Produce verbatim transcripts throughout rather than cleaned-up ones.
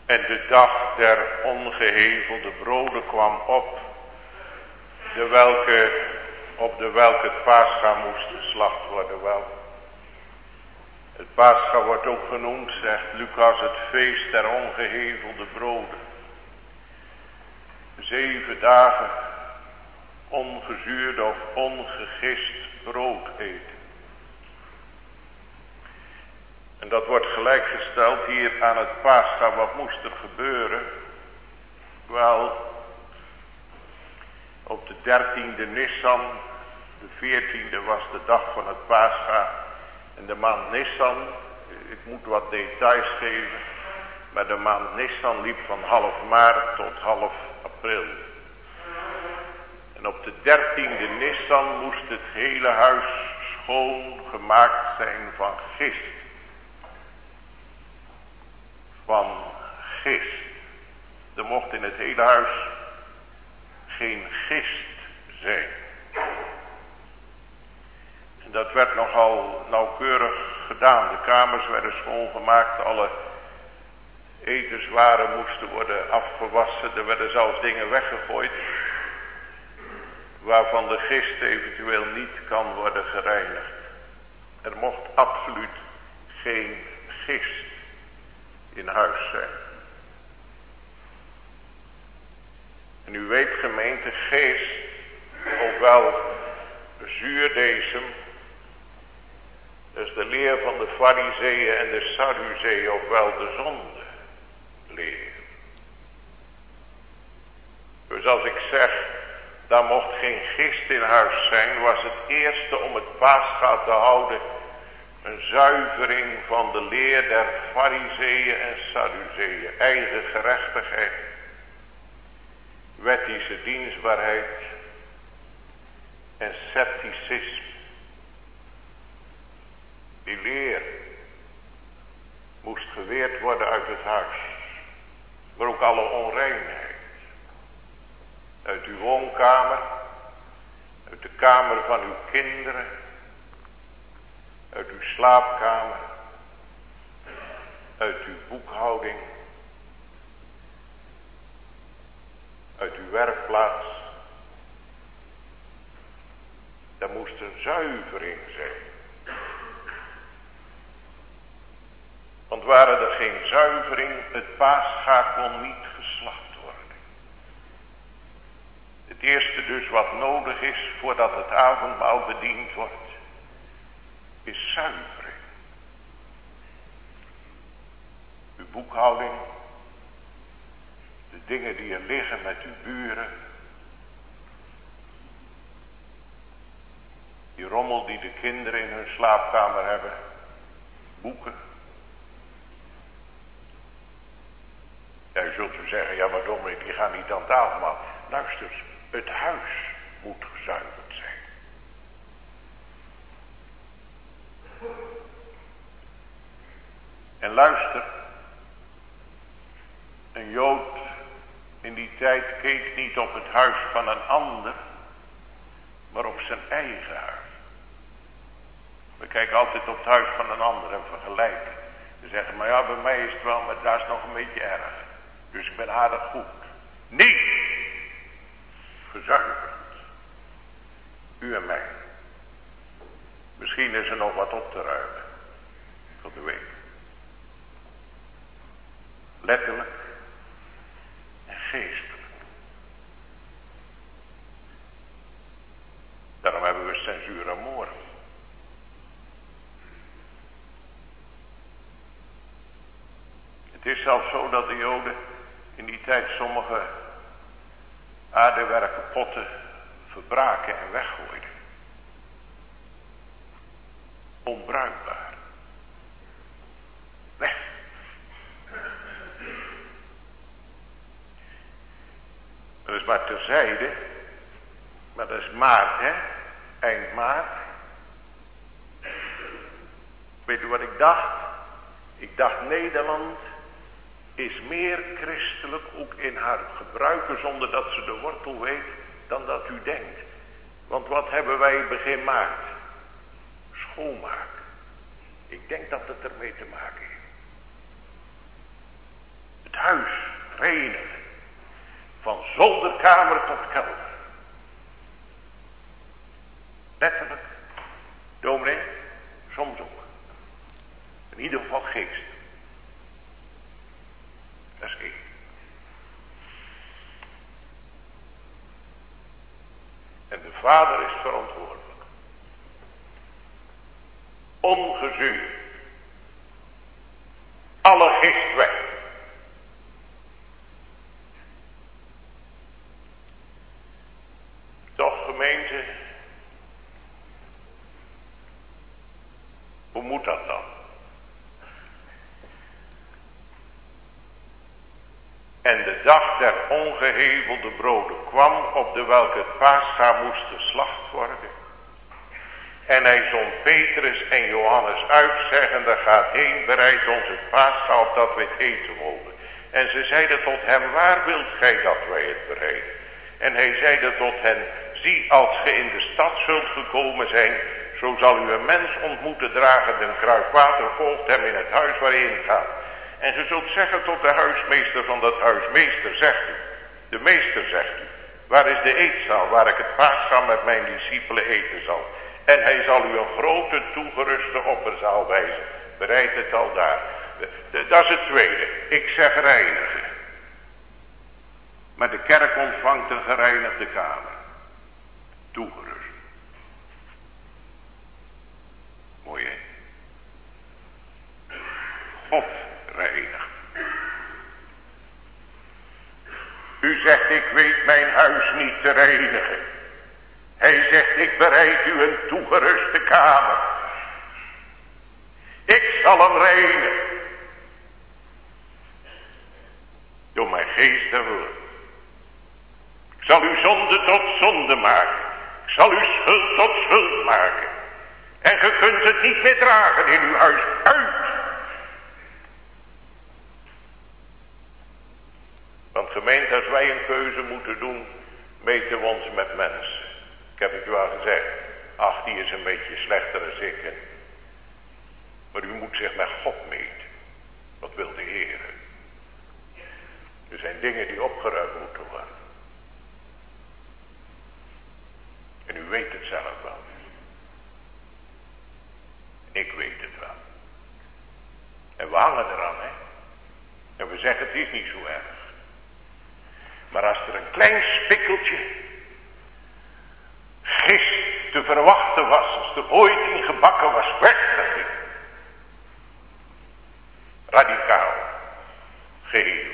En de dag der ongehevelde broden kwam op, de welke, op de welke het Pascha moest geslacht worden. Wel, het Pascha wordt ook genoemd, zegt Lucas, het feest der ongehevelde broden. Zeven dagen ongezuurd of ongegist brood eten. En dat wordt gelijkgesteld hier aan het Pascha. Wat moest er gebeuren? Wel, op de dertiende Nissan, de veertiende was de dag van het Pascha. En de maand Nissan, ik moet wat details geven, maar de maand Nissan liep van half maart tot half april. En op de dertiende Nissan moest het hele huis schoon gemaakt zijn van gist. Van gist. Er mocht in het hele huis geen gist zijn. En dat werd nogal nauwkeurig gedaan. De kamers werden schoongemaakt. Alle etenswaren moesten worden afgewassen. Er werden zelfs dingen weggegooid waarvan de gist eventueel niet kan worden gereinigd. Er mocht absoluut geen gist in huis zijn. En u weet, gemeente, geest, ofwel zuurdesem, dus de leer van de Farizeeën en de Sadduceeën, ofwel de zonde leer. Dus als ik zeg, daar mocht geen gist in huis zijn, was het eerste om het Pascha te houden een zuivering van de leer der Farizeeën en Sadduceeën. Eigen gerechtigheid, wettische dienstbaarheid en scepticisme. Die leer moest geweerd worden uit het huis. Maar ook alle onreinheid. Uit uw woonkamer, uit de kamer van uw kinderen, uit uw slaapkamer, uit uw boekhouding, uit uw werkplaats. Daar moest een zuivering zijn. Want waren er geen zuivering, het Pascha kon niet geslacht worden. Het eerste dus wat nodig is voordat het avondmaal bediend wordt, is zuivering. Uw boekhouding, de dingen die er liggen met uw buren, die rommel die de kinderen in hun slaapkamer hebben, boeken. Ja, u zult u zeggen, ja maar dominee, die gaan niet aan het avondmaal. Luister, het huis moet gezuiverd zijn. En luister, een Jood in die tijd keek niet op het huis van een ander, maar op zijn eigen huis. We kijken altijd op het huis van een ander en vergelijken. We zeggen, maar ja, bij mij is het wel, maar daar is nog een beetje erg. Dus ik ben aardig goed. Niet gezuiverd. U en mij. Misschien is er nog wat op te ruimen. Tot u weet. Letterlijk en geestelijk. Daarom hebben we censuur amore. Het is zelfs zo dat de Joden in die tijd sommige aardewerken potten verbraken en weggooiden. Onbruikbaar. Weg. Dat is maar terzijde. Maar dat is maart, hè? Eind maart. Weet u wat ik dacht? Ik dacht, Nederland is meer christelijk ook in haar gebruiken zonder dat ze de wortel weet dan dat u denkt. Want wat hebben wij begin maart? Schoonmaak. Ik denk dat het ermee te maken heeft. Het huis reinigen. Van zolderkamer tot kelder. Letterlijk, dominee, soms ook. In ieder geval geest. Dat is één. En de vader is verantwoordelijk. Ongezuurd. Alle gist weg. Toch gemeente. Hoe moet dat dan? En de dag der ongehevelde broden kwam, op de welke het paascha moest geslacht worden. En hij zond Petrus en Johannes uit, zeggende, gaat heen, bereid ons het paascha, opdat wij het eten mogen. En ze zeiden tot hem, waar wilt gij dat wij het bereiden? En hij zeide tot hen, zie, als ge in de stad zult gekomen zijn, zo zal u een mens ontmoeten dragen een kruik water, volgt hem in het huis waar hij in gaat. En ge zult zeggen tot de huismeester van dat huis, meester, zegt u, de meester zegt u, waar is de eetzaal, waar ik het paascha met mijn discipelen eten zal? En hij zal u een grote toegeruste opperzaal wijzen. Bereid het al daar. De, de, dat is het tweede. Ik zeg reinigen. Maar de kerk ontvangt een gereinigde kamer. Toegerust. Mooi hè? God reinigt. U zegt, ik weet mijn huis niet te reinigen. Hij zegt, ik bereid u een toegeruste kamer. Ik zal hem reinigen. Door mijn geest en woord. Ik zal uw zonde tot zonde maken. Ik zal uw schuld tot schuld maken. En ge kunt het niet meer dragen in uw huis. Uit! Want gemeente, als wij een keuze moeten doen, meten we ons met mensen. Ik heb het u al gezegd. Ach, die is een beetje slechter dan ik. Hè? Maar u moet zich met God meten. Wat wil de Heer? Er zijn dingen die opgeruimd moeten worden. En u weet het zelf wel. Ik weet het wel. En we hangen eraan, hè. En we zeggen, het is niet zo erg. Maar als er een klein spikkeltje gist te verwachten was, als er ooit in gebakken was, weg dat ding. Radicaal. Geheel.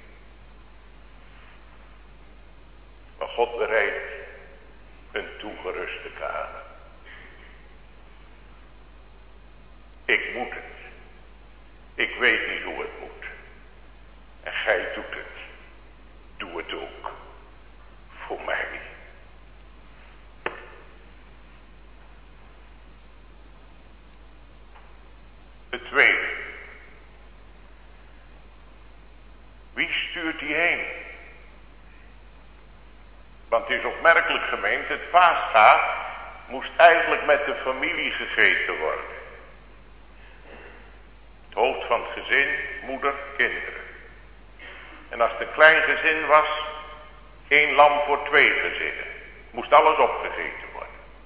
Maar God bereidt een toegeruste kamer. Ik moet het. Ik weet niet hoe het moet. En gij doet het. Doe het ook. Voor mij. Het tweede. Wie stuurt die heen? Want het is opmerkelijk gemeente, het paascha moest eigenlijk met de familie gegeten worden. Het hoofd van het gezin, moeder, kinderen. En als het een klein gezin was, één lam voor twee gezinnen. Moest alles opgegeten worden.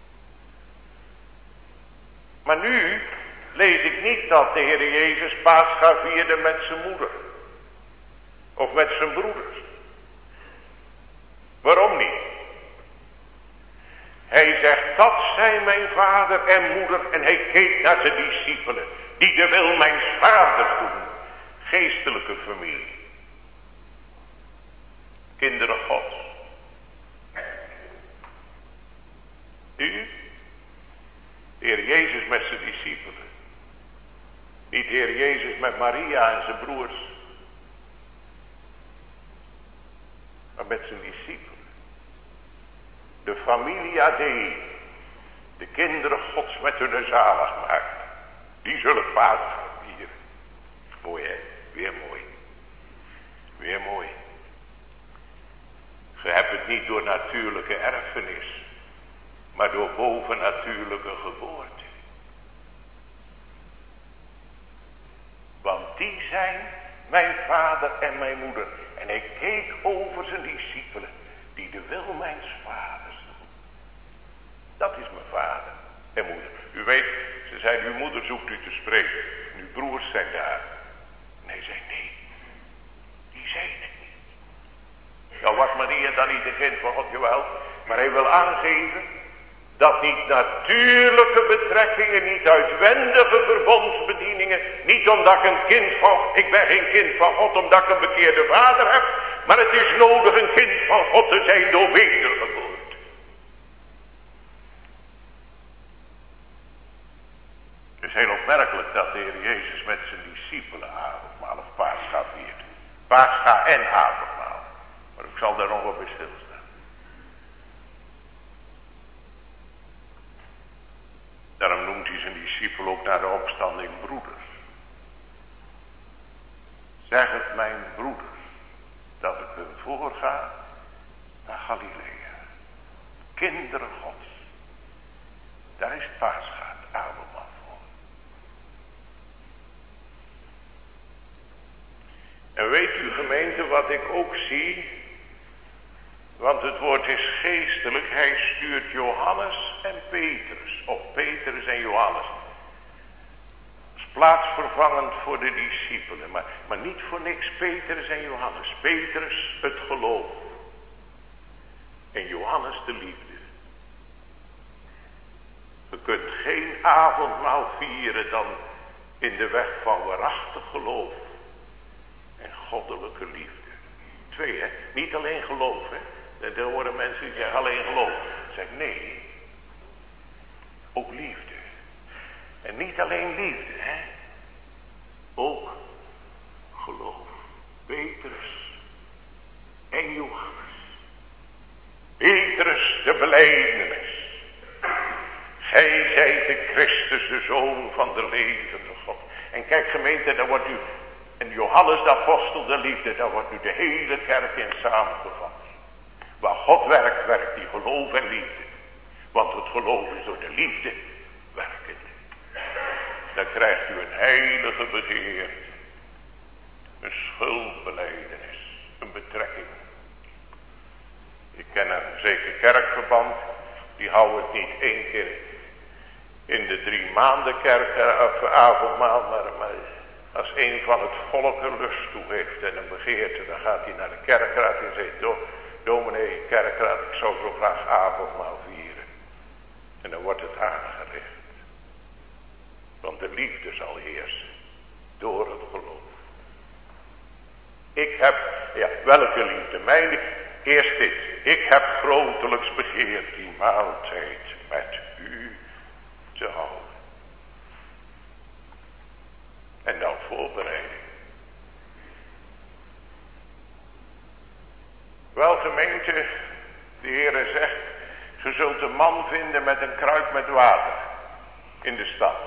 Maar nu lees ik niet dat de Heer Jezus paascha vierde met zijn moeder. Of met zijn broeders. Waarom niet? Hij zegt, dat zijn mijn vader en moeder. En hij keek naar zijn discipelen. Die de wil mijn vaders doen. Geestelijke familie. Kinderen Gods. U? De Heer Jezus met zijn discipelen. Niet de Heer Jezus met Maria en zijn broers. Maar met zijn discipelen. De familia Dei. De kinderen Gods met hun zalig maken. Die zullen Pasen vieren. Mooi hè, weer mooi. Weer mooi. Je hebt het niet door natuurlijke erfenis. Maar door bovennatuurlijke geboorte. Want die zijn mijn vader en mijn moeder. En En hij keek over zijn discipelen, die de wil mijns vaders doen. Dat is mijn vader en moeder. U weet, ze zei, uw moeder zoekt u te spreken. En uw broers zijn daar. En hij zei, nee, die zijn het niet. Nou was Maria dan niet een kind van God, jawel. Maar hij wil aangeven dat niet natuurlijke betrekkingen, niet uitwendige verbondsbedieningen, niet omdat ik een kind van, ik ben geen kind van God omdat ik een bekeerde vader heb, maar het is nodig een kind van God te zijn door wedergeboorte. Het is heel opmerkelijk dat de Heer Jezus met zijn discipelen avondmaal of Pascha viert. Pascha en avondmaal. Maar ik zal daar nog wel bij stilstaan. Daarom noemt hij zijn discipel ook naar de opstanding broeders. Zeg het mijn broeders, dat ik hun voorga naar Galilea. Kinderen Gods. Daar is het Pascha, het avondmaal voor. En weet u gemeente wat ik ook zie? Want het woord is geestelijk. Hij stuurt Johannes en Petrus. Of Petrus en Johannes. Dat is plaatsvervangend voor de discipelen. Maar, maar niet voor niks Petrus en Johannes. Petrus het geloof. En Johannes de liefde. Je kunt geen avondmaal vieren dan in de weg van waarachtig geloof. En goddelijke liefde. Twee, hè. Niet alleen geloof, hè. Er horen mensen die zeggen alleen geloof. Zeg nee. Ook liefde. En niet alleen liefde, hè. Ook geloof. Petrus en Johannes. Petrus de belijdenis. Gij zijt de Christus, de Zoon van de levende God. En kijk gemeente, daar wordt u, en Johannes de apostel de liefde, daar wordt u de hele kerk in samengevat. Waar God werkt, werkt die geloof en liefde. Want het geloof is door de liefde werkend. Dan krijgt u een heilige begeerte. Een schuldbelijdenis. Een betrekking. Ik ken een zeker kerkverband. Die houden het niet één keer in de drie maanden kerk of avondmaal. Maar, maar als een van het volk er lust toe heeft en een begeerte. Dan gaat hij naar de kerkraad en zegt. Dominee, kerkraad, ik zou zo graag avondmaal vieren. En dan wordt het aangericht. Want de liefde zal heersen. Door het geloof. Ik heb, ja, welke liefde? Mijn liefde. Eerst dit. Ik heb grotelijks begeerd die maaltijd met u te houden. En dan voorbereiding. Wel gemeente, de Heere zegt, je zult een man vinden met een kruik met water in de stad.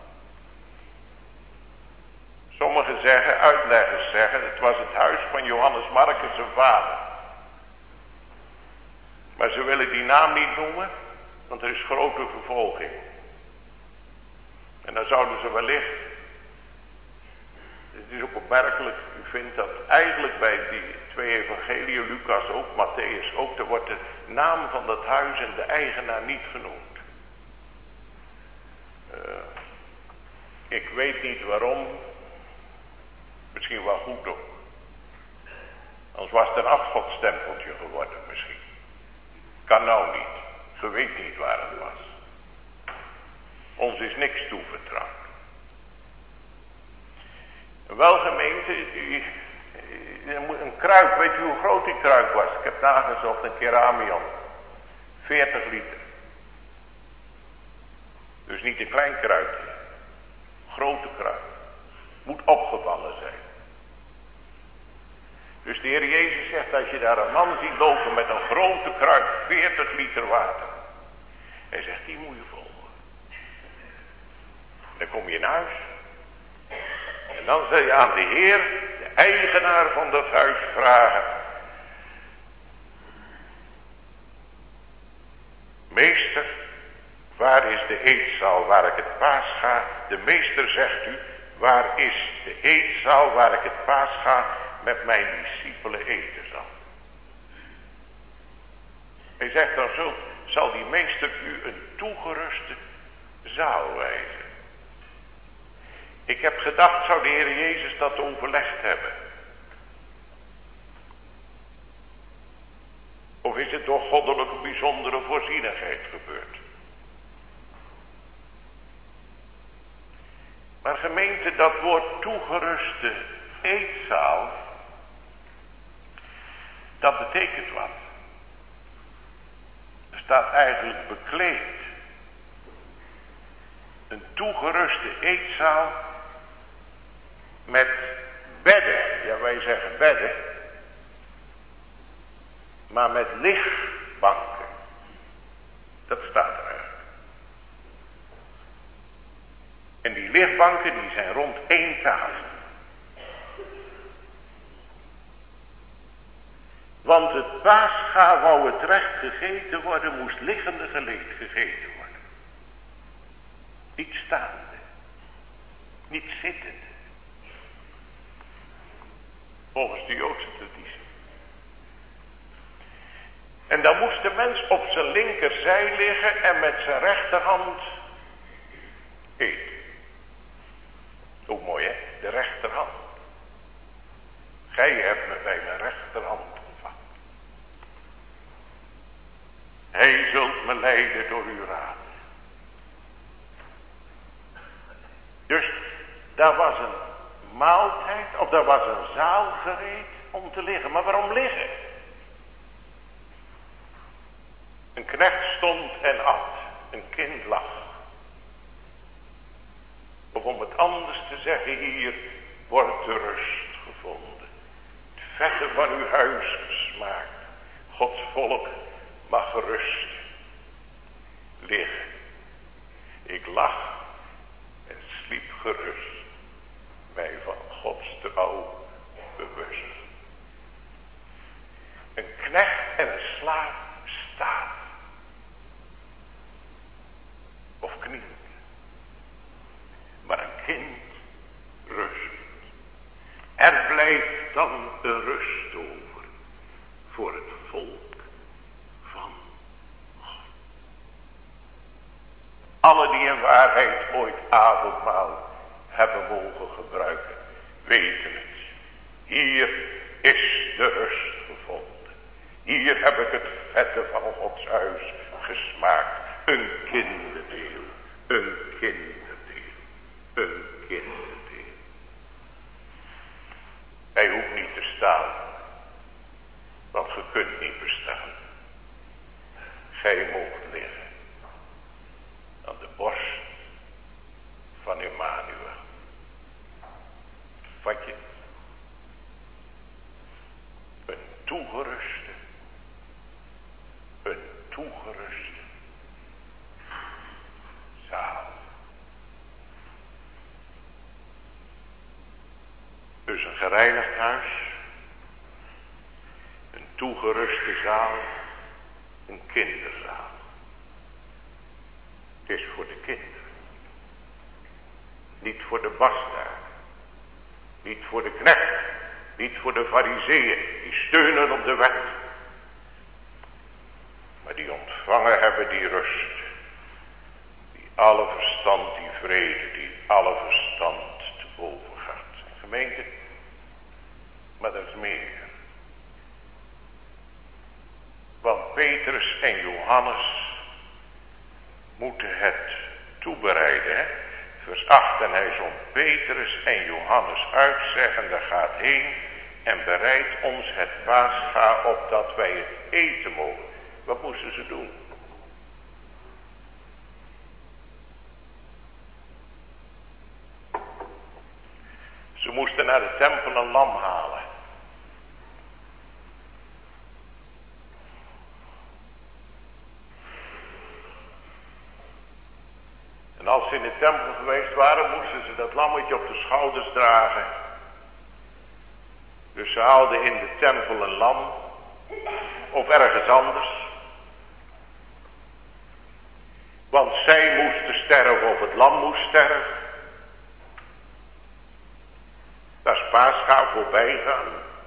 Sommigen zeggen, uitleggers zeggen, het was het huis van Johannes Marcus zijn vader. Maar ze willen die naam niet noemen, want er is grote vervolging. En dan zouden ze wellicht, het is ook opmerkelijk, u vindt dat eigenlijk bij die twee evangeliën, Lucas ook, Matthäus ook, er wordt de naam van dat huis en de eigenaar niet genoemd. Uh, ik weet niet waarom, misschien wel goed ook. Anders was het een afgodstempeltje geworden misschien. Kan nou niet, je weet niet waar het was. Ons is niks toevertrouwd. Wel gemeente, een kruik, weet u hoe groot die kruik was? Ik heb nagezocht, een keramion. veertig liter. Dus niet een klein kruikje. Grote kruik. Moet opgevallen zijn. Dus de Heer Jezus zegt, als je daar een man ziet lopen met een grote kruik, veertig liter water. Hij zegt, die moet je volgen. Dan kom je naar huis. En dan zul je aan de Heer, de eigenaar van dat huis, vragen. Meester, waar is de eetzaal waar ik het paascha? De meester zegt u, waar is de eetzaal waar ik het paascha met mijn discipelen eten zal. Hij zegt dan zo, zal die meester u een toegeruste zaal wijzen. Ik heb gedacht, zou de Heer Jezus dat overlegd hebben? Of is het door goddelijke bijzondere voorzienigheid gebeurd? Maar gemeente, dat woord toegeruste eetzaal, dat betekent wat. Er staat eigenlijk bekleed. Een toegeruste eetzaal met bedden. Ja, wij zeggen bedden. Maar met lichtbanken. Dat staat er eigenlijk. En die lichtbanken die zijn rond één tafel. Want het paascha, wou het recht gegeten worden, moest liggende geleed gegeten worden. Niet staande. Niet zittende. Volgens de Joodse traditie. En dan moest de mens op zijn linkerzij liggen en met zijn rechterhand eten. Ook mooi hè, de rechterhand. Gij hebt me bij mijn rechterhand ontvangen. Hij zult me leiden door uw raad. Dus daar was een maaltijd, of daar was een zaal gereed om te liggen. Maar waarom liggen? Een knecht stond en at, een kind lag. Of om het anders te zeggen, hier wordt de rust gevonden. Het vette van uw huis gesmaakt. Gods volk mag gerust liggen. Ik lag en sliep gerust. Mij van Gods trouw bewust. Een knecht en een slaaf staat. Of knielt. Maar een kind rust. Er blijft dan een rust over. Voor het volk van God. Alle die in waarheid ooit avondmaal hebben mogen gebruiken, weten het. Hier is de rust gevonden. Hier heb ik het vette van Gods huis gesmaakt. Een kinderdeel. Een kinderdeel. Een kinderdeel. Hij hoeft niet te staan. Want ge kunt niet bestaan. Gij moogt liggen. Aan de borst van Emmanuel. Vat je? Een toegeruste. Een toegeruste zaal. Dus een gereinigd huis. Een toegeruste zaal. Een kinderzaal. Het is voor de kinderen. Niet voor de bastaard. Niet voor de knecht. Niet voor de farizeeën. Die steunen op de wet. Maar die ontvangen hebben die rust. Die alle verstand, die vrede, die alle verstand te boven gaat. Gemeente. Maar dat is meer. Want Petrus en Johannes moeten het toebereiden. Hè? Vers acht, en hij zond Petrus en Johannes uit, zeggende, gaat heen en bereid ons het paascha opdat wij het eten mogen. Wat moesten ze doen? Ze moesten naar de tempel een lam halen. En als ze in de tempel geweest waren, moesten ze dat lammetje op de schouders dragen. Dus ze haalden in de tempel een lam. Of ergens anders. Want zij moesten sterven of het lam moest sterven. Dat is paascha voorbij gaan.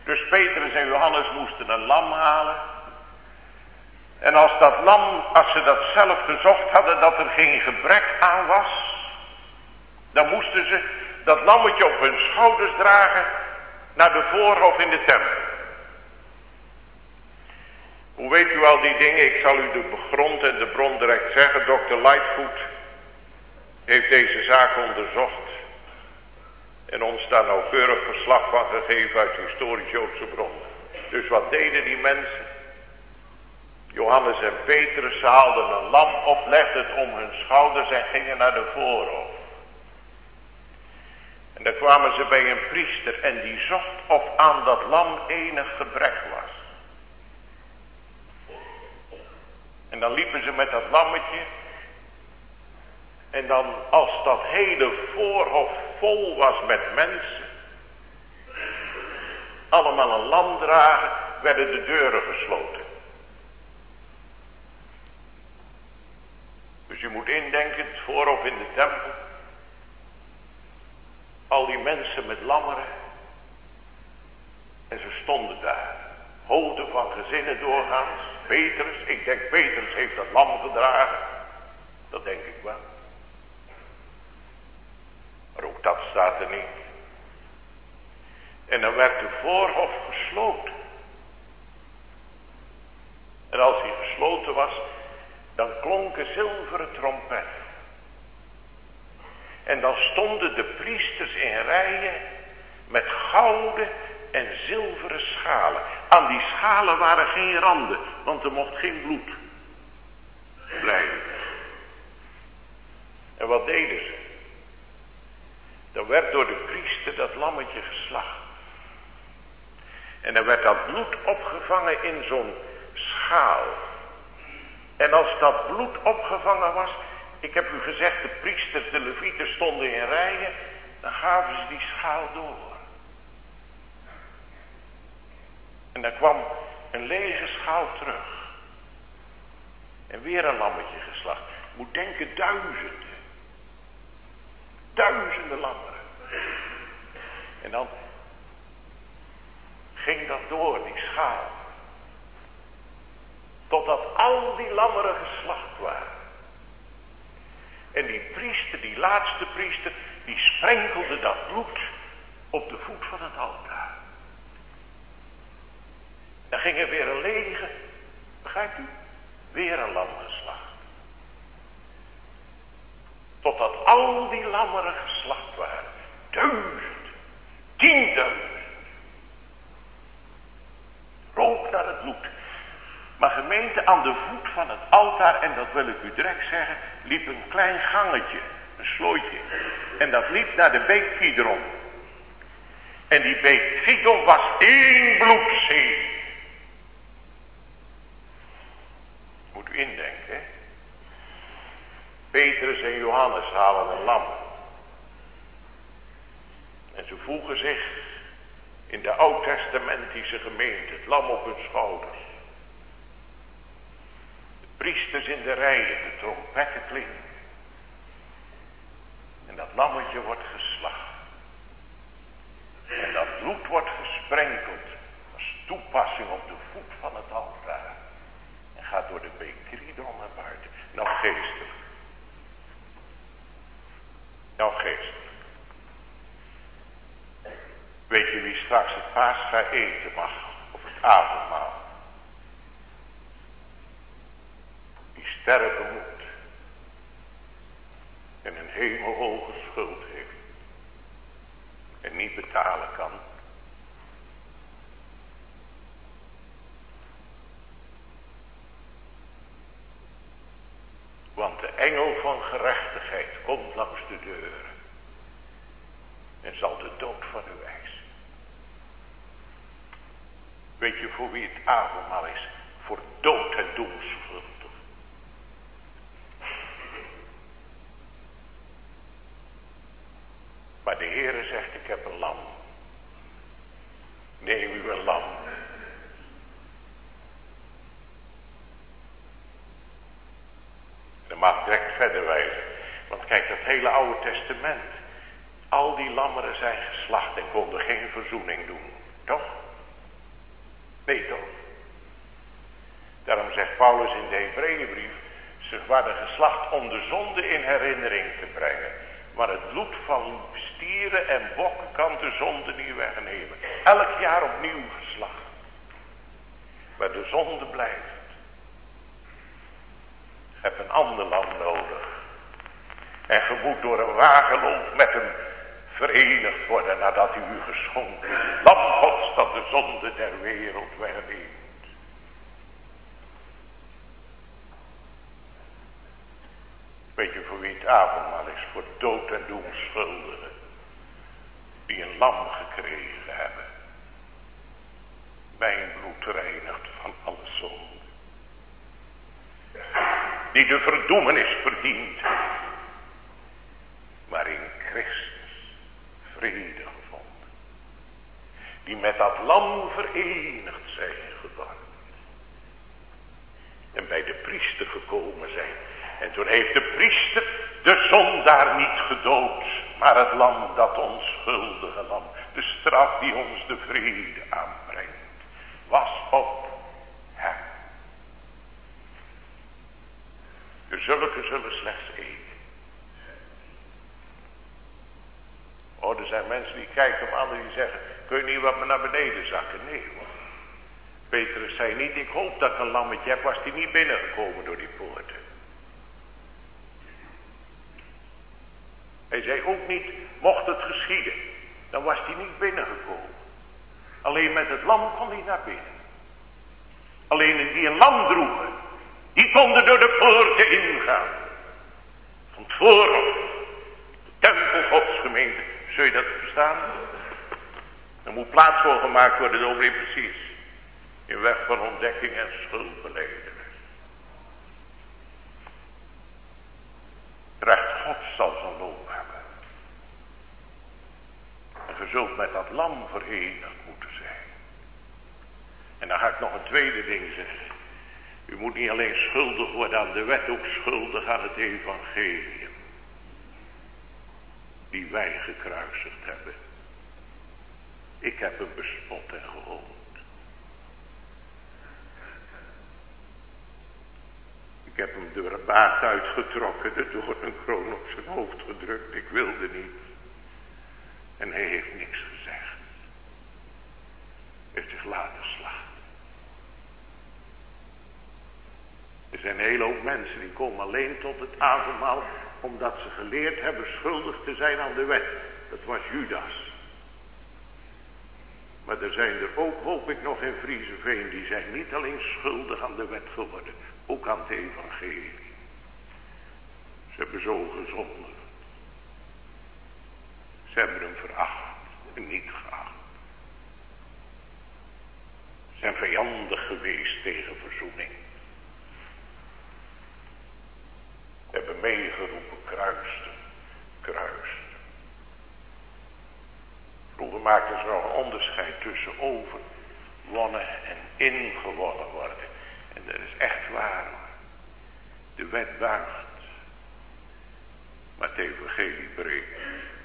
Dus Petrus en Johannes moesten een lam halen. En als dat lam, als ze dat zelf gezocht hadden, dat er geen gebrek aan was, dan moesten ze dat lammetje op hun schouders dragen naar de voorhof in de tempel. Hoe weet u al die dingen? Ik zal u de grond en de bron direct zeggen. dokter Lightfoot heeft deze zaak onderzocht en ons daar nauwkeurig verslag van gegeven uit historisch Joodse bronnen. Dus wat deden die mensen? Johannes en Petrus haalden een lam op, legden het om hun schouders en gingen naar de voorhof. En dan kwamen ze bij een priester en die zocht of aan dat lam enig gebrek was. En dan liepen ze met dat lammetje. En dan als dat hele voorhof vol was met mensen, allemaal een lam dragen, werden de deuren gesloten. Dus je moet indenken, het voorhof in de tempel. Al die mensen met lammeren. En ze stonden daar. Hoofden van gezinnen doorgaans. Petrus, ik denk Petrus heeft dat lam gedragen. Dat denk ik wel. Maar ook dat staat er niet. En dan werd de voorhof gesloten. En als hij gesloten was, dan klonken zilveren trompetten. En dan stonden de priesters in rijen met gouden en zilveren schalen. Aan die schalen waren geen randen, want er mocht geen bloed blijven. En wat deden ze? Dan werd door de priester dat lammetje geslacht. En dan werd dat bloed opgevangen in zo'n schaal. En als dat bloed opgevangen was, ik heb u gezegd, de priesters, de levieten stonden in rijen, dan gaven ze die schaal door. En dan kwam een lege schaal terug. En weer een lammetje geslacht. Moet denken, duizenden. Duizenden lammeren. En dan ging dat door, die schaal. Totdat al die lammeren geslacht waren. En die priester, die laatste priester, die sprenkelde dat bloed op de voet van het altaar. Dan ging er weer een lege, begrijpt u? Weer een lam geslacht. Totdat al die lammeren geslacht waren. Duizend, tienduizend. Rook naar het bloed. Maar gemeente, aan de voet van het altaar, en dat wil ik u direct zeggen, liep een klein gangetje, een slooitje. En dat liep naar de beek Kidron. En die beek Kidron was één bloedzee. Moet u indenken, hè? Petrus en Johannes halen een lam. En ze voegen zich in de oud-testamentische gemeente, het lam op hun schouders. De priesters in de rijen, de trompetten klinken. En dat lammetje wordt geslacht. En dat bloed wordt gesprenkeld als toepassing op de voet van het altaar. En gaat door de beek Kidron naar buiten. Nou geestelijk. Nou geestelijk. Weet je wie straks het Pascha eten mag? Of het avondmaal? Die sterven moet. En een hemelhoge schuld heeft. En niet betalen kan. Want de engel van gerechtigheid komt langs de deuren. En zal de dood van u eisen. Weet je voor wie het avondmaal is? Voor dood en doemschuldig. Maar de Heere zegt, ik heb een lam. Neem u een lam. Dan mag ik direct verder wijzen. Want kijk, dat hele Oude Testament. Al die lammeren zijn geslacht en konden geen verzoening doen. Toch? zegt Paulus in de Hebreeënbrief, ze waren geslacht om de zonde in herinnering te brengen. Maar het bloed van stieren en bokken kan de zonde niet wegnemen. Elk jaar opnieuw geslacht. Maar de zonde blijft. Je hebt een ander lam nodig. En je moet door een wagenloop met hem verenigd worden nadat hij u geschonken is. Lam Gods dat de zonde der wereld wegneemt. Weet je voor wie het avondmaal is? Voor dood en doemschuldigen. Die een lam gekregen hebben. Mijn bloed reinigt van alle zonde. Die de verdoemenis verdient. Maar in Christus vrede gevonden. Die met dat lam verenigd zijn geworden. En bij de priester gekomen zijn. En toen heeft de priester de zondaar niet gedood. Maar het lam, dat onschuldige lam. De straf die ons de vrede aanbrengt. Was op hem. De zulke zullen slechts eten. Oh, er zijn mensen die kijken op anderen die zeggen, kun je niet wat me naar beneden zakken? Nee hoor. Petrus zei niet, ik hoop dat ik een lammetje heb, was die niet binnengekomen door die poorten. Hij zei ook niet, mocht het geschieden, dan was hij niet binnengekomen. Alleen met het lam kon hij naar binnen. Alleen die een lam droegen, die konden door de poorten ingaan. Van het voorhof, de tempel Godsgemeente. Zul je dat verstaan? Er moet plaats voor gemaakt worden, dat weer precies. In weg van ontdekking en schuldbelijdenis. Het recht Gods zal zijn loop hebben. En je zult met dat lam verenigd moeten zijn. En dan ga ik nog een tweede ding zeggen. U moet niet alleen schuldig worden aan de wet, ook schuldig aan het evangelium. Die wij gekruisigd hebben. Ik heb hem bespot en gehoond. Ik heb hem door een baard uitgetrokken, er door een kroon op zijn hoofd gedrukt. Ik wilde niet. En hij heeft niks gezegd. Hij heeft zich laten slachten. Er zijn een hele hoop mensen die komen alleen tot het avondmaal omdat ze geleerd hebben schuldig te zijn aan de wet. Dat was Judas. Maar er zijn er ook, hoop ik nog in Friezenveen, die zijn niet alleen schuldig aan de wet geworden. Ook aan het evangelie. Ze hebben zo gezondigd. Ze hebben hem veracht en niet geacht. Ze zijn vijandig geweest tegen verzoening. Ze hebben meegeroepen, kruisten, kruisten. Vroeger maakten ze nog een onderscheid tussen overwonnen en ingewonnen worden. En dat is echt waar. De wet buigt. Maar het evangelie breekt.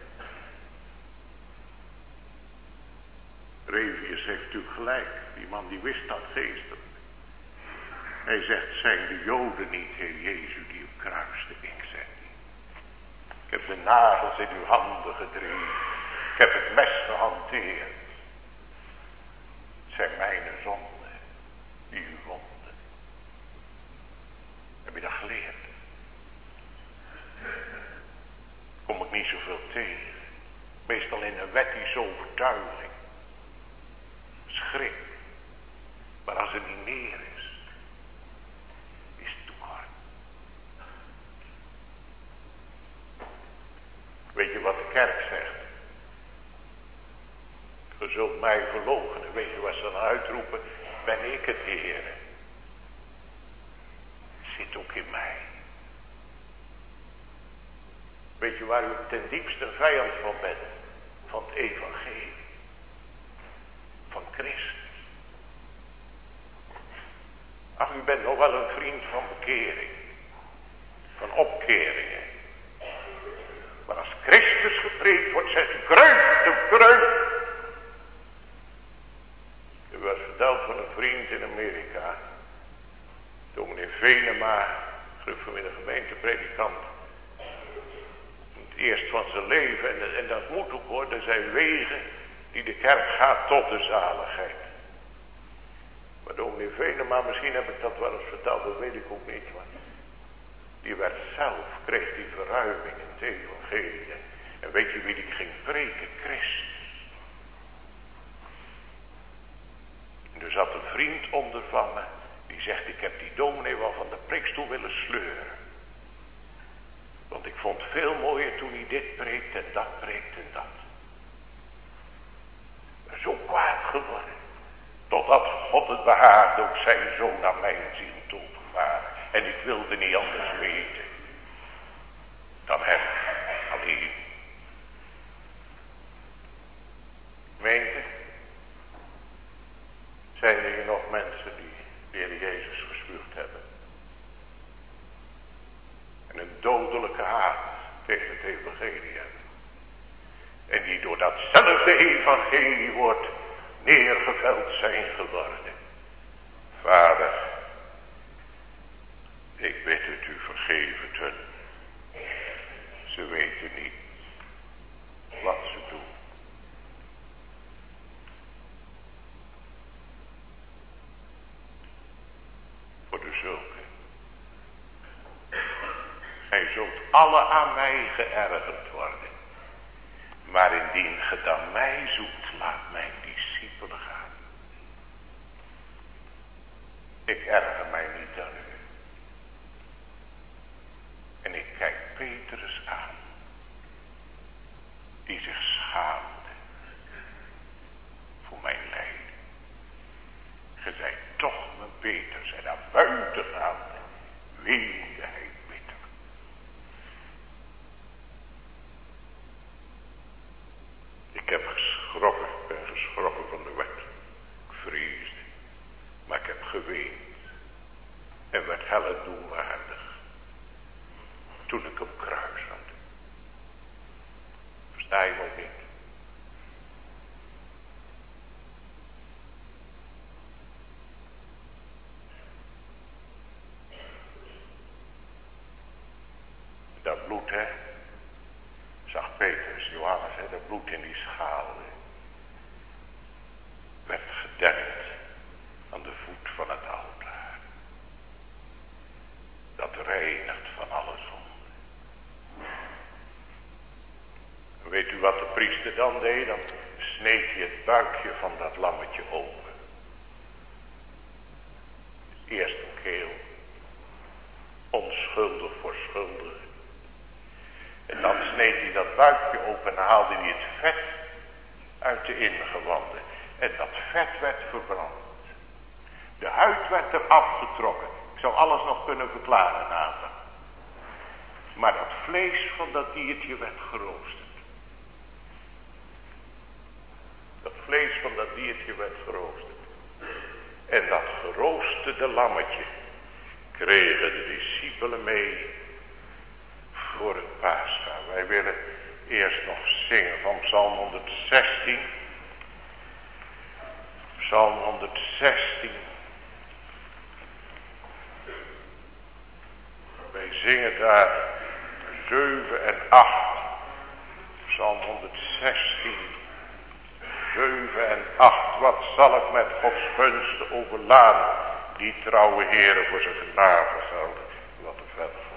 Revius heeft natuurlijk gelijk. Die man die wist dat geestelijk. Hij zegt, zijn de Joden niet, Heer Jezus, die op kruisten ingezet? Ik heb de nagels in uw handen gedreven. Ik heb het mes gehanteerd. Het zijn mijn zonden die u wonden. Heb je dat geleerd? Kom ik niet zoveel tegen. Meestal in een wettische overtuiging. Schrik. Maar als het niet meer is, is het te hard. Weet je wat de kerk zegt? Je zult mij verloochenen. Weet je wat ze dan uitroepen? Ben ik het Heer? Zit ook in mij. Weet je waar u ten diepste vijand van bent? Van het evangelie. Van Christus. Ach, u bent nog wel een vriend van bekering. Van opkeringen. Maar als Christus gepreekt wordt, zegt u kruis, de kruis. Er werd verteld van een vriend in Amerika. Venema, gereformeerde gemeentepredikant. Het eerst van zijn leven, en, en dat moet ook hoor, er zijn wegen die de kerk gaat tot de zaligheid. Maar dominee Venema, misschien heb ik dat wel eens verteld, dat weet ik ook niet. Maar die werd zelf, kreeg die verruiming in het evangelie. En weet je wie die ging preken? Christus. En er zat een vriend onder van me. Die zegt, ik heb die dominee wel van de preekstoel willen sleuren. Want ik vond het veel mooier toen hij dit preekt en dat preekt en dat. Maar zo kwaad geworden. Totdat God het behaagde ook zijn zoon naar mijn ziel toe te varen. En ik wilde niet anders weten dan hem alleen. Gemeente, zijn er hier nog mensen die de Heer Jezus gespuugd hebben? En een dodelijke haat tegen het evangelie hebben. En die door datzelfde evangelie wordt neergeveld zijn geworden. Vader, ik bid het u, vergeef het hun. Ze weten niet wat ze doen. Voor de zulke. Gij zult alle aan mij geërgerd worden. Maar indien ge dan mij zoekt, laat mijn discipelen gaan. Ik erger mij niet aan u. En ik kijk Petrus aan. Die zich schaamde. Voor mijn lijden. Ge zijt toch mijn Petrus. En naar buiten gaande. Weende hij bitter. Ik heb geschrokken. Ik ben geschrokken van de wet. Ik vreesde. Maar ik heb geweend. En werd helle doelwaardig. Toen ik hem kruis had. Versta je me ook niet? Dat bloed, hè. Zag Petrus, Johannes, hè. Dat bloed in die schaal. Hè, werd gedempt aan de voet van het altaar. Dat reinigt van alle zonde. Weet u wat de priester dan deed? Dan sneed hij het buikje van dat lammetje open. Eerst een keel. Onschuldig voor schuldig. En dan sneed hij dat buikje open en haalde hij het vet uit de ingewanden. En dat vet werd verbrand. De huid werd er afgetrokken. Ik zou alles nog kunnen verklaren, Nathan. Maar dat vlees van dat diertje werd geroosterd. Dat vlees van dat diertje werd geroosterd. En dat geroosterde lammetje kregen de discipelen mee voor het Pascha. Wij willen eerst nog zingen van Psalm honderdzestien. Psalm honderdzestien. Wij zingen daar zeven en acht. Psalm honderdzestien. zeven en acht. Wat zal ik met Gods gunsten overladen, die trouwe Heere voor zijn genade gelden. Wat er verder volgt.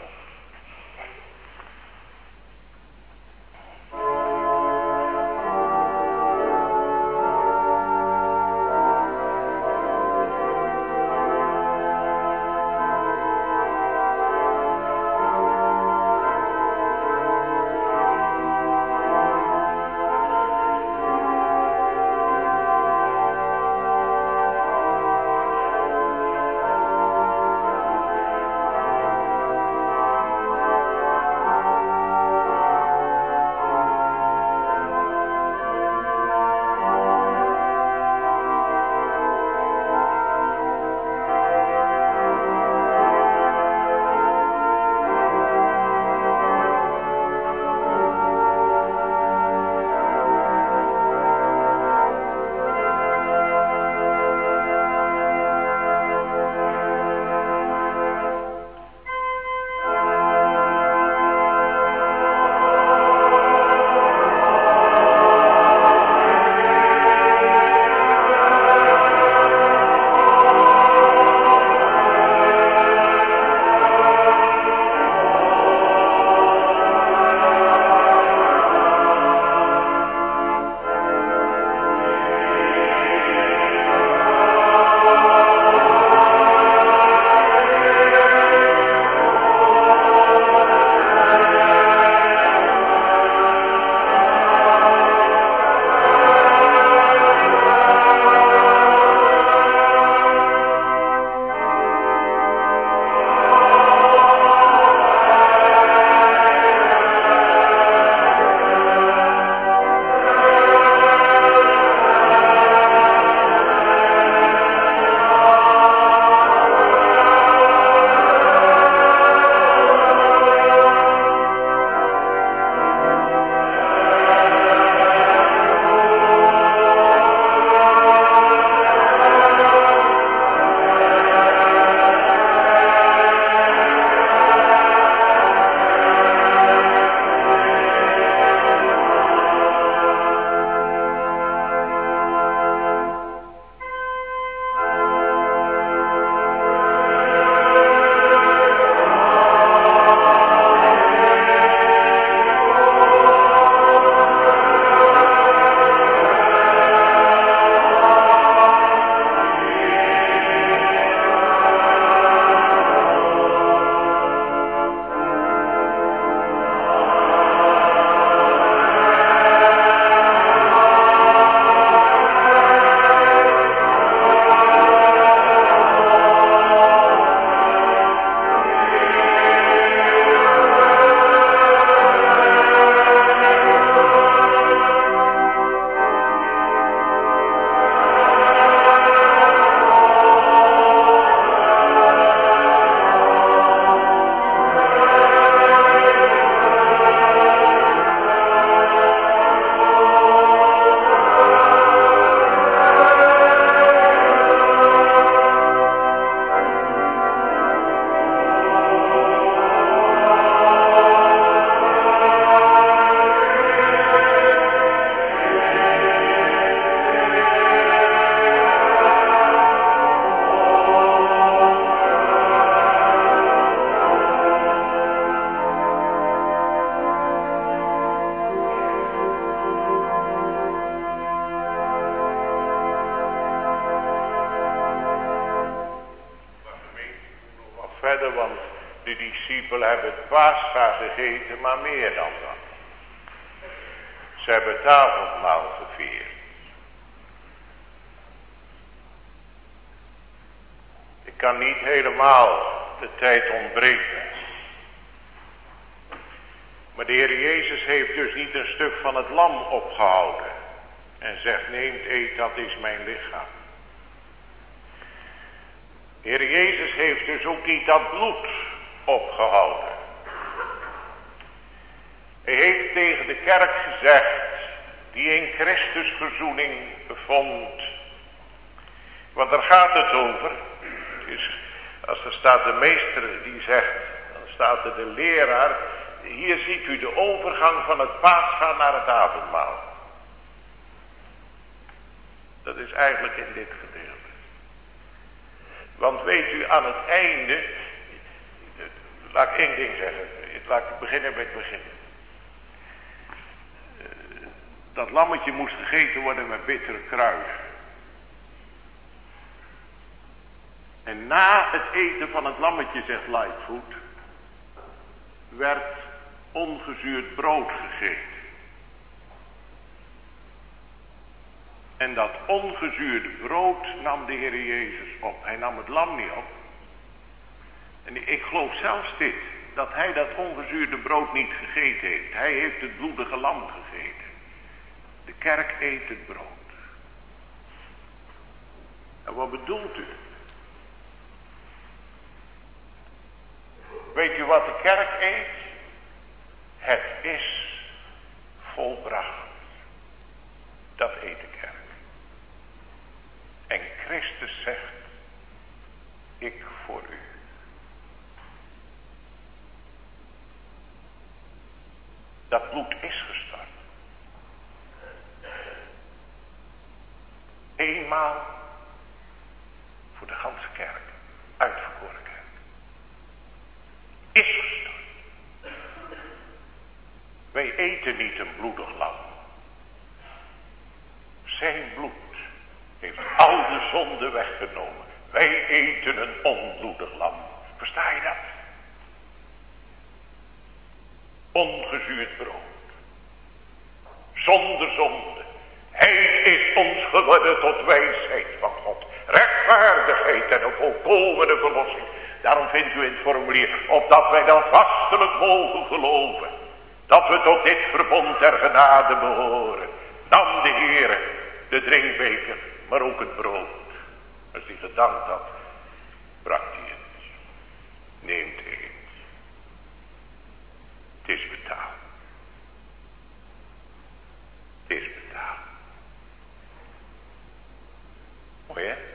ellende, want de discipelen hebben het paascha gegeten, maar meer dan dat. Ze hebben het avondmaal gevierd. Ik kan niet helemaal de tijd ontbreken. Maar de Heer Jezus heeft dus niet een stuk van het lam opgehouden. En zegt, neemt, eet, dat is mijn lichaam. De Heer Jezus heeft dus ook niet dat bloed opgehouden. Hij heeft tegen de kerk gezegd, die in Christus verzoening vond. Want daar gaat het over. Dus als er staat de meester die zegt, dan staat er de leraar. Hier ziet u de overgang van het paascha naar het avondmaal. Dat is eigenlijk in dit gedeelte. Want weet u, aan het einde, laat ik één ding zeggen, laat ik beginnen met het begin. Dat lammetje moest gegeten worden met bittere kruiden. En na het eten van het lammetje, zegt Lightfoot, werd ongezuurd brood gegeten. En dat ongezuurde brood nam de Heer Jezus op. Hij nam het lam niet op. En ik geloof zelfs dit, dat hij dat ongezuurde brood niet gegeten heeft. Hij heeft het bloedige lam gegeten. De kerk eet het brood. En wat bedoelt u? Weet u wat de kerk eet? Het is volbracht. Dat eet de kerk. En Christus zegt, ik voor u. Dat bloed is gestort. Eenmaal voor de ganse kerk. Uitverkoren kerk. Is gestort. Wij eten niet een bloedig lam. Zijn bloed heeft al de zonde weggenomen. Wij eten een onbloedig lam. Versta je dat? Ongezuurd brood. Zonder zonde. Hij is ons geworden tot wijsheid van God. Rechtvaardigheid en een volkomene verlossing. Daarom vindt u in het formulier, opdat wij dan vastelijk mogen geloven, dat we tot dit verbond der genade behoren. Nam de Heere de drinkbeker, maar ook het brood. Als hij gedankt had, brak hij het. Neemt eet. Het is betaald. Het is betaald. Mooi hè?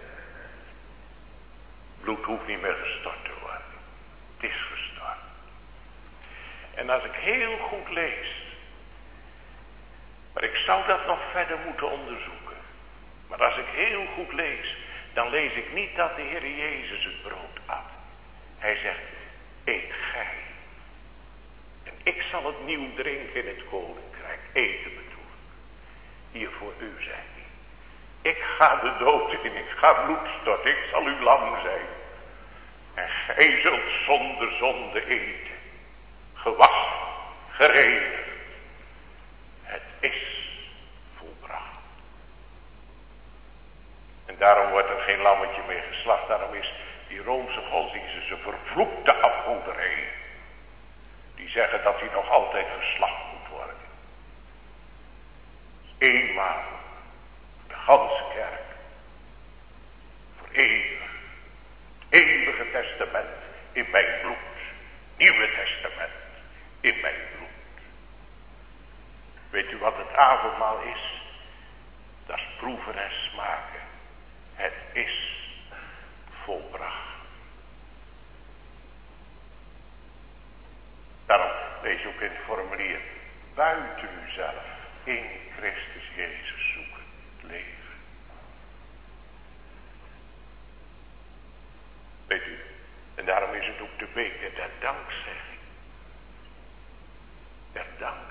Bloed hoeft niet meer gestort te worden. Het is gestort. En als ik heel goed lees, maar ik zou dat nog verder moeten onderzoeken. Maar als ik heel goed lees, dan lees ik niet dat de Heer Jezus het brood at. Hij zegt, eet gij. En ik zal het nieuw drinken in het koninkrijk. Eten bedoel ik. Hier voor u zijn. Ik ga de dood in, ik ga bloed storten, ik zal uw lam zijn. En gij zult zonder zonde eten. Gewassen, gereinigd. Het is volbracht. En daarom wordt er geen lammetje meer geslacht. Daarom is die Roomse godsdienst een vervloekte afgoderij. Die zeggen dat hij nog altijd geslacht moet worden. Eenmaal. De ganse kerk. Voor eeuwig. Het eeuwige testament in mijn bloed. Nieuwe testament in mijn bloed. Weet u wat het avondmaal is? Dat is proeven en smaken. Het is volbracht. Daarom lees je ook in het formulier. Buiten uzelf in Christus Jezus zoeken. Leven. Weet u. En daarom is het ook de beker der dankzegging. Der dankzegging.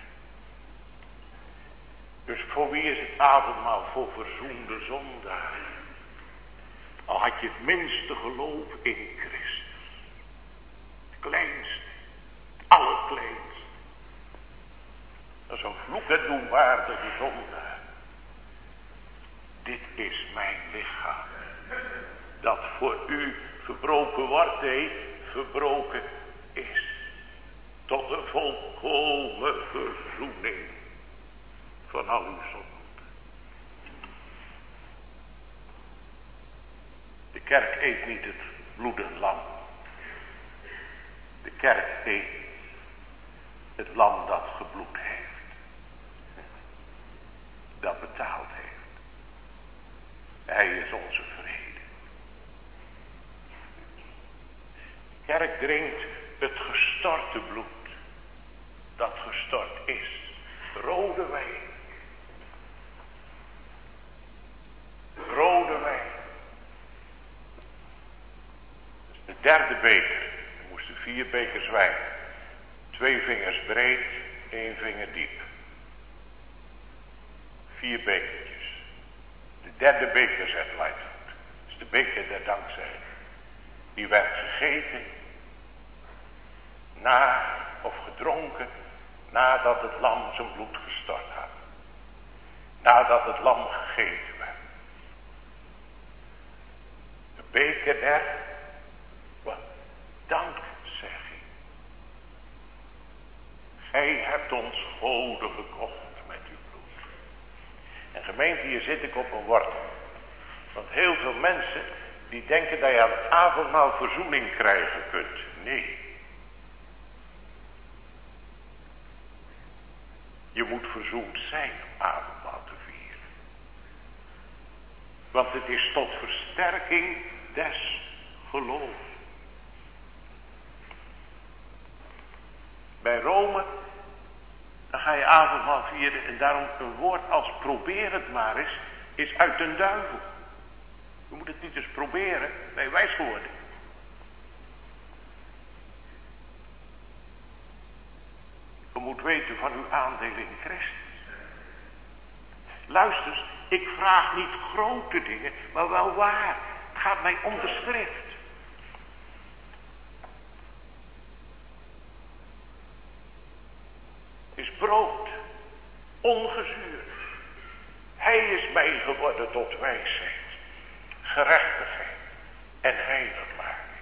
Dus voor wie is het avondmaal? Voor verzoende zondaren. Al had je het minste geloof in Christus. zonde. Dit is mijn lichaam. Dat voor u verbroken wordt, nee, verbroken is. Tot een volkomen verzoening van al uw zonden. De kerk eet niet het bloedend lam. De kerk eet het lam dat gebloed heeft. Dat betaald heeft. Hij is onze vrede. De kerk drinkt het gestorte bloed. Dat gestort is. Rode wijn. Rode wijn. De derde beker. Er moesten vier bekers wijn. Twee vingers breed, één vinger diep. Vier bekertjes. De derde beker, zegt Lightfoot. Dat is de beker der dankzegging. Die werd gegeten. Na of gedronken. Nadat het lam zijn bloed gestort had. Nadat het lam gegeten werd. De beker der dankzegging. Gij hebt ons goden gekocht met uw bloed. En gemeente, hier zit ik op een wortel. Want heel veel mensen die denken dat je aan het avondmaal verzoening krijgen kunt. Nee. Je moet verzoend zijn om avondmaal te vieren. Want het is tot versterking des geloofs. Bij Rome, dan ga je avondmaal vieren en daarom een woord als probeer het maar eens, is uit den duivel. Je moet het niet eens proberen, nee, wijs geworden. Je moet weten van uw aandeel in Christus. Luister eens, ik vraag niet grote dingen, maar wel waar. Het gaat mij om de schrift. Is brood, ongezuurd. Hij is mij geworden tot wijsheid, gerechtigheid en heiligmaking.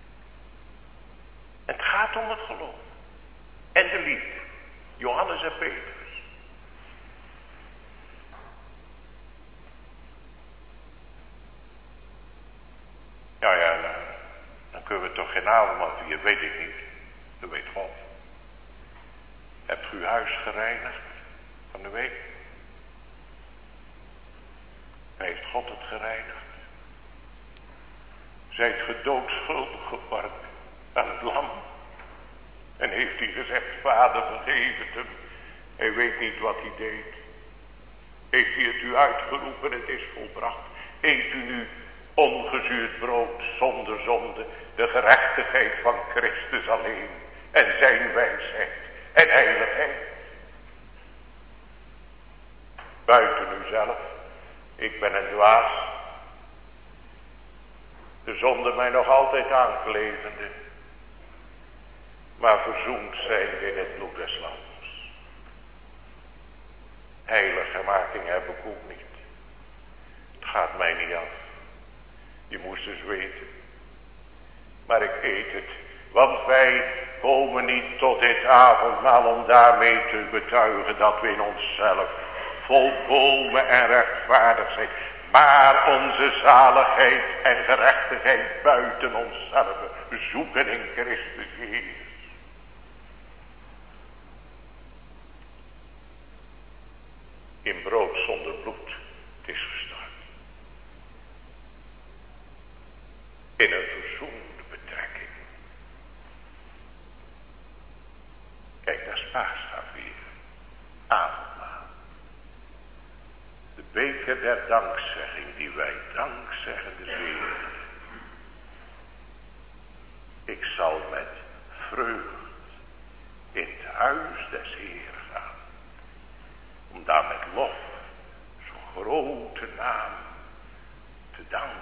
Het gaat om het geloof en de liefde. Johannes en Petrus. Ja, ja, nou, dan kunnen we toch geen avondmaal vieren, weet ik niet. Dat weet God. Hebt u uw huis gereinigd van de week? Heeft God het gereinigd? Zijt ge doodschuldig geworden aan het lam? En heeft hij gezegd, Vader vergeef het hem. Hij weet niet wat hij deed. Heeft hij het u uitgeroepen, het is volbracht. Eet u nu ongezuurd brood zonder zonde, de gerechtigheid van Christus alleen en zijn wijsheid en heiligheid. Buiten uzelf, ik ben een dwaas, de zonde mij nog altijd aanklevende, maar verzoend zijn in het bloed des lams. Heiligmaking heb ik ook niet. Het gaat mij niet af. Je moest dus weten. Maar ik eet het. Want wij komen niet tot dit avondmaal om daarmee te betuigen dat we in onszelf volkomen en rechtvaardig zijn. Maar onze zaligheid en gerechtigheid buiten onszelf zoeken in Christus Jezus. In brood zonder bloed, het is gestort. In een verzoende betrekking. Kijk, dat is Paasdag weer. Avondmaal. De beker der dankzegging die wij dankzeggende zegenen. Ik zal met vreugd in het huis des Heeren gaan. Om daar met lof zo'n grote naam te danken.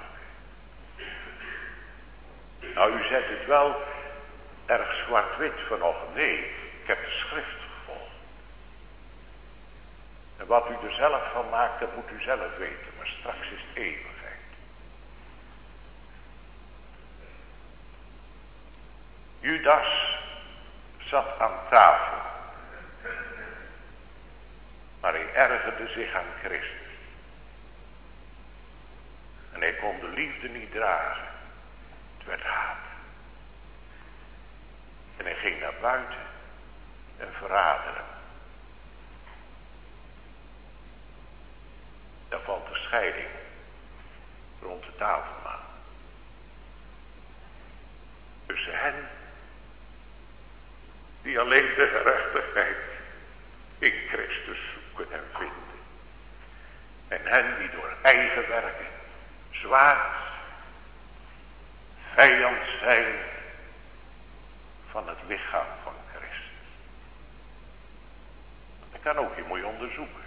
Nou, u zet het wel erg zwart-wit vanochtend. Nee, ik heb de schrift gevolgd. En wat u er zelf van maakt, dat moet u zelf weten. Maar straks is het eeuwigheid. Judas zat aan tafel. Maar hij ergerde zich aan Christus. En hij kon de liefde niet dragen. Het werd haat. En hij ging naar buiten en verraadde hem. Daar valt de scheiding rond de tafelmaal. Tussen hen die alleen de gerechtigheid in Christus zoeken en vinden. En hen die door eigen werken zwaar vijand zijn van het lichaam van Christus. Dat kan ook, je moet je onderzoeken.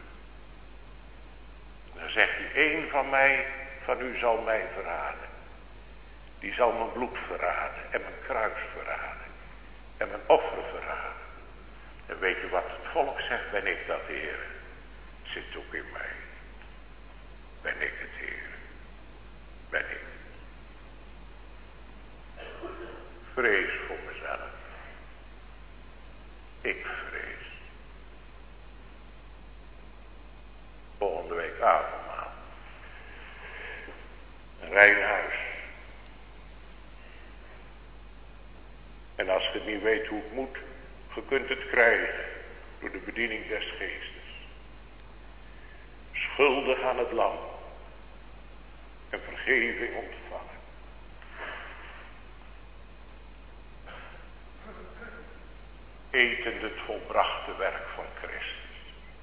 Dan zegt hij, één van mij, van u zal mij verraden. Die zal mijn bloed verraden en mijn kruis verraden. En mijn offer verraden. En weet je wat het volk zegt? Ben ik dat, Heer? Het zit ook in mij. Ben ik het, Heer? Ben ik. Vrees voor mezelf. Ik vrees. Volgende week avondmaal. Een rein huis. En als je niet weet hoe het moet, je kunt het krijgen door de bediening des geestes. Schuldig aan het lam en vergeving ontvangen. Etend het volbrachte werk van Christus.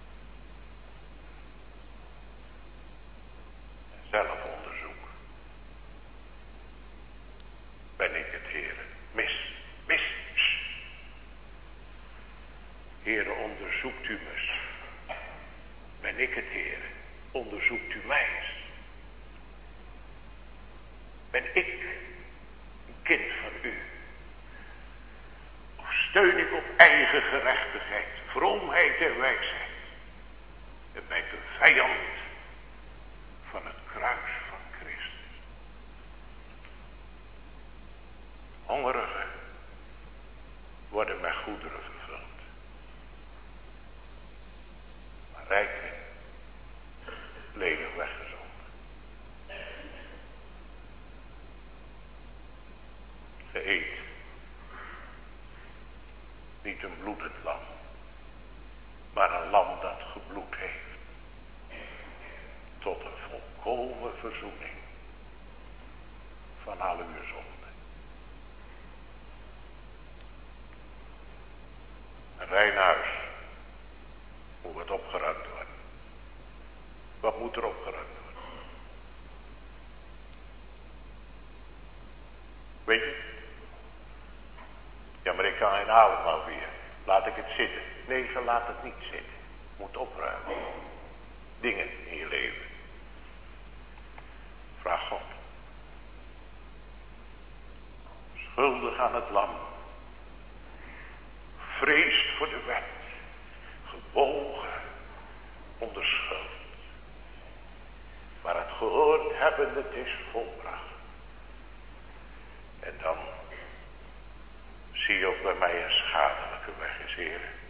En zelfonderzoek. Ben ik het, Heer? Mis. Mis. Heere, onderzoekt u me. Ben ik het, Heere? Onderzoekt u mij eens. Ben ik een kind van u? Of steun ik op eigen gerechtigheid, vroomheid en wijsheid? En ben ik een vijand van het kruis van Christus? Hongerigen worden met goederen vervuld. Maar rijken ledig weggezonden. Ge eet niet een bloedend lam, maar een lam dat gebloed heeft. Tot een volkomen verzoening van al uw zonden. Een rein huis moet wat opgeruimd worden. Wat moet er opgeruimd worden? Weet je? Ja, maar ik kan geen avondmaal vieren. Laat ik het zitten. Nee, ze laat het niet zitten. Moet opruimen. Dingen in je leven. Vraag God. Schuldig aan het lam. Vreest voor de wet. Gebogen onder schuld. Maar het gehoord hebben, het is volbracht. En dan zie je ook bij mij een schadelijke weg is, Heer.